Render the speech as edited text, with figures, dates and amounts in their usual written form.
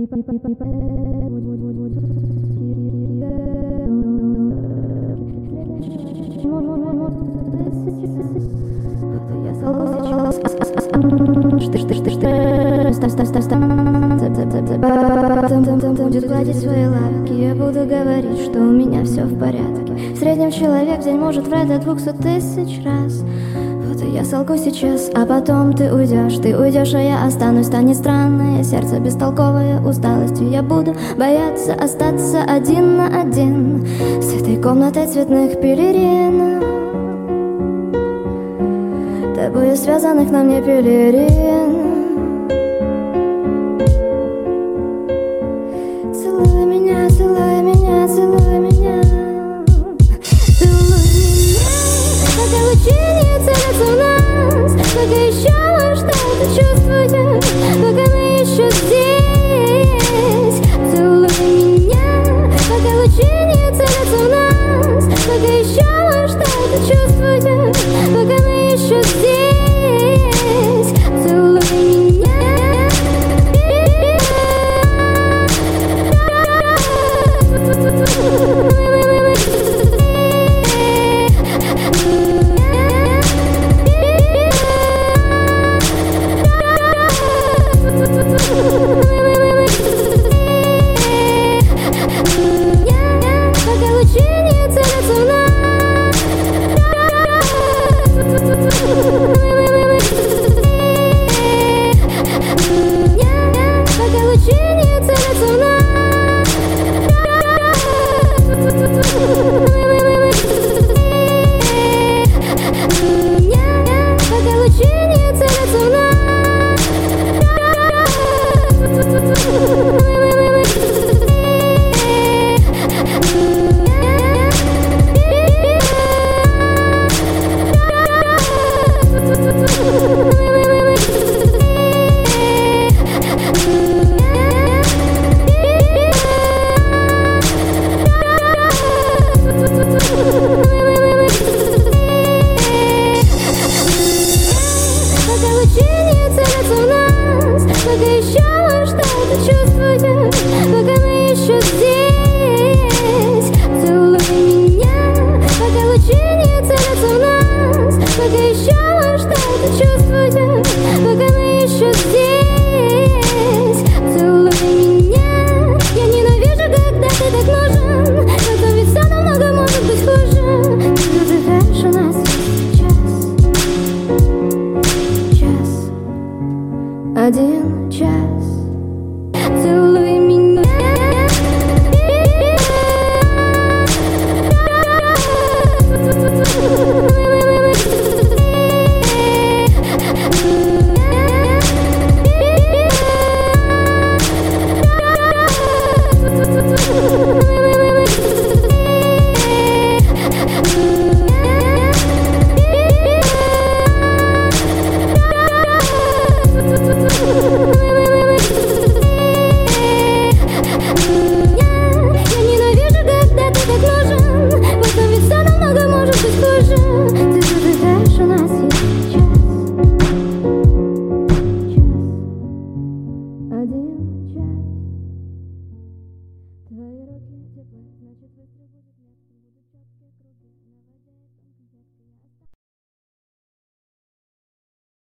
Будет гладить свои лапки, я буду говорить, что у меня все в порядке. В среднем человек в день может врать до 200 тысяч раз. Вот и я солгу сейчас, а потом ты уйдешь, а я останусь. Станет странное сердце, бестолковое усталостью. Я буду бояться остаться один на один с этой комнатой цветных пелерин, тобою связанных на мне пелерин.